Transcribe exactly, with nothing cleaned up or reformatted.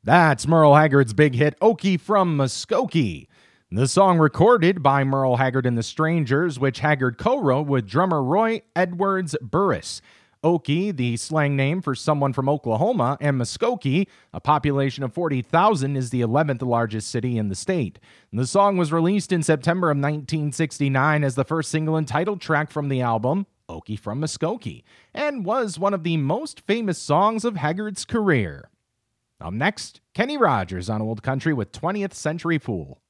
That's Merle Haggard's big hit, Okie from Muskogee. The song recorded by Merle Haggard and the Strangers, which Haggard co-wrote with drummer Roy Edwards Burris. Okie, the slang name for someone from Oklahoma, and Muskogee, a population of forty thousand, is the eleventh largest city in the state. The song was released in September of nineteen sixty-nine as the first single and title track from the album, Okie from Muskogee, and was one of the most famous songs of Haggard's career. Up next, Kenny Rogers on Old Country with twentieth Century Fool.